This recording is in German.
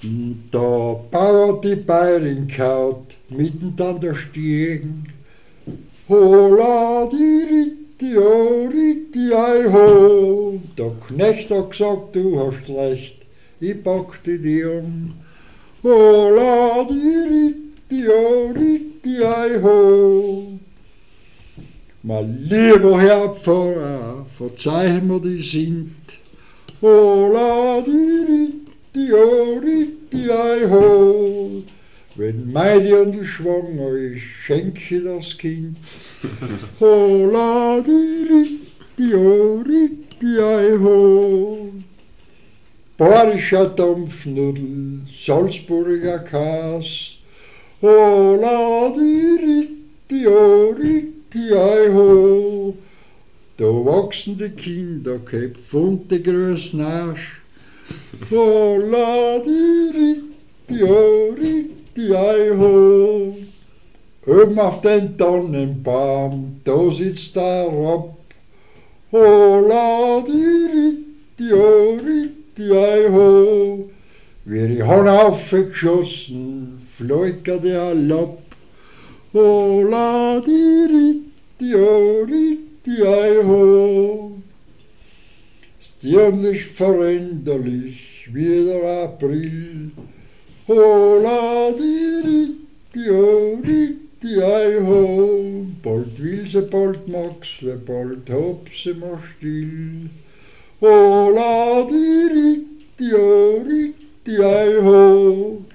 Da bauert die Bayerin kaut, mitten an der Stiegen. Hola, die Ritti, oh Ritti, ei ho. Der Knecht hat gesagt, du hast recht, ich pack die dir um. Hola, die Ritti, oh Ritti, ei ho. Mein lieber Herr Pfarrer, verzeih mir die Sint. Hola, die Ritti, oh Ritti, ei ho. Wenn mein Dirndl schwanger ist, schenke ich das Kind. Hola, die Ritti, oh Ritti, ei ho. Bayerischer Dampfnudel, Salzburger Kas. Hola, die Ritti, oh Ritti, ei ho. Da wachsen die Kinder, kein Pfunde größ nasch. Hola, die Ritti, oh Ritti, ei ho. Oben auf den Tannenbaum, da sitzt der Rapp. Hola, die Ritti, oh Ritti, ei ho. Wie die Hahn aufgeschossen, fleukert der Lapp. Hola, die Ritti, oh Ritti, ei ho. Stirnlich veränderlich wie der April. Hola, die Ritti, oh Ritti, ei ho. Bald will sie, bald mag sie, bald hab sie mal still. Hola, die Ritti, oh Ritti, ei ho.